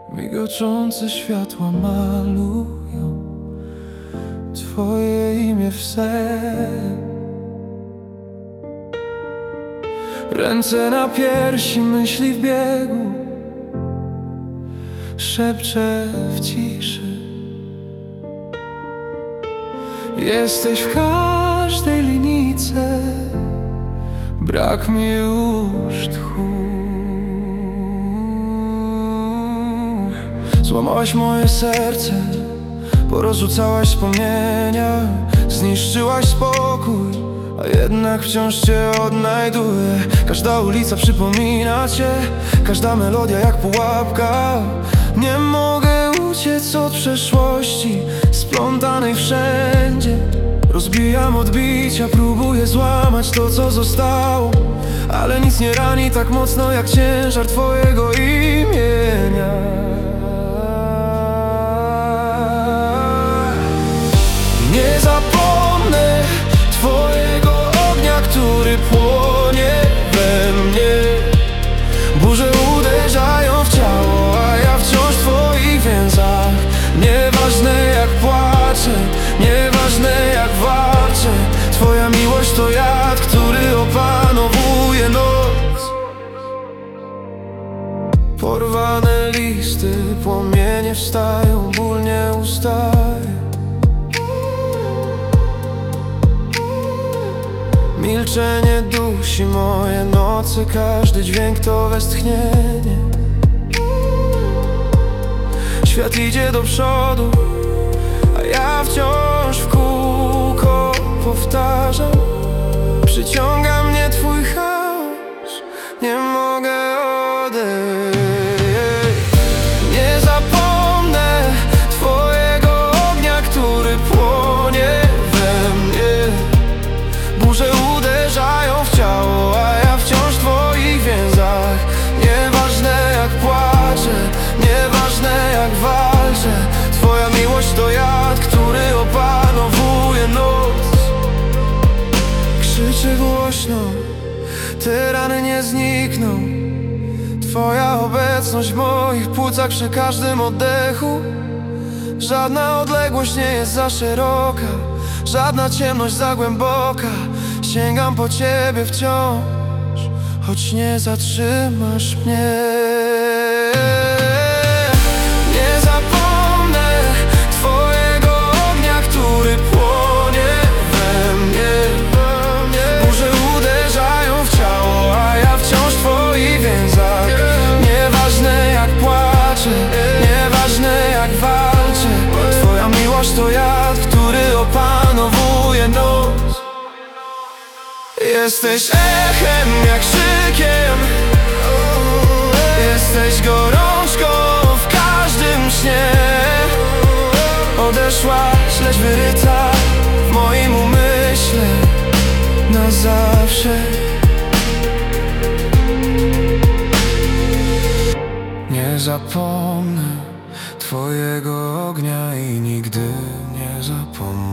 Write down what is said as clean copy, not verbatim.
Migoczące światła malują Twoje imię w sen. Ręce na piersi, myśli w biegu, szepczę w ciszy. Jesteś w każdej linijce, brak mi już tchu. Złamałaś moje serce, porozrzucałaś wspomnienia, zniszczyłaś spokój, a jednak wciąż Cię odnajduję. Każda ulica przypomina Cię, każda melodia jak pułapka. Nie mogę uciec od przeszłości, splątanej wszędzie. Rozbijam odbicia, próbuję złamać to, co zostało, ale nic nie rani tak mocno jak ciężar Twojego imienia. Nie zapomnę Twojego ognia, który płonie we mnie. Burze uderzają w ciało, a ja wciąż w Twoich więzach. Nieważne jak płaczę, nieważne jak walczę, Twoja miłość to jad, który opanowuje noc. Porwane listy, płomienie wstają, ból nie ustaje. Milczenie dusi moje noce, każdy dźwięk to westchnienie. Świat idzie do przodu, a ja wciąż w kółko powtarzam. Przyciąga mnie Twój chaos, nie mogę odejść. Nie zapomnę Twojego ognia, który płonie we mnie. Burze uderzają w ciało, a ja wciąż w Twoich więzach. Nieważne jak płaczę, nieważne jak walczę, Twoja miłość to jad, który opanowuje noc. Krzyczę głośno, te rany nie znikną. Twoja obecność w moich płucach przy każdym oddechu. Żadna odległość nie jest za szeroka, żadna ciemność za głęboka. Sięgam po Ciebie wciąż, choć nie zatrzymasz mnie. Nie zapomnę Twojego ognia, który płonie we mnie. Burze uderzają w ciało, a ja wciąż w Twoich więzach. Nieważne jak płaczę, nieważne jak walczę, Twoja miłość to jad, który opanowuje noc. Jesteś echem jak krzykiem, jesteś gorączką w każdym śnie. Odeszłaś, lecz wyryta w moim umyśle na zawsze. Nie zapomnę Twojego ognia i nigdy nie zapomnę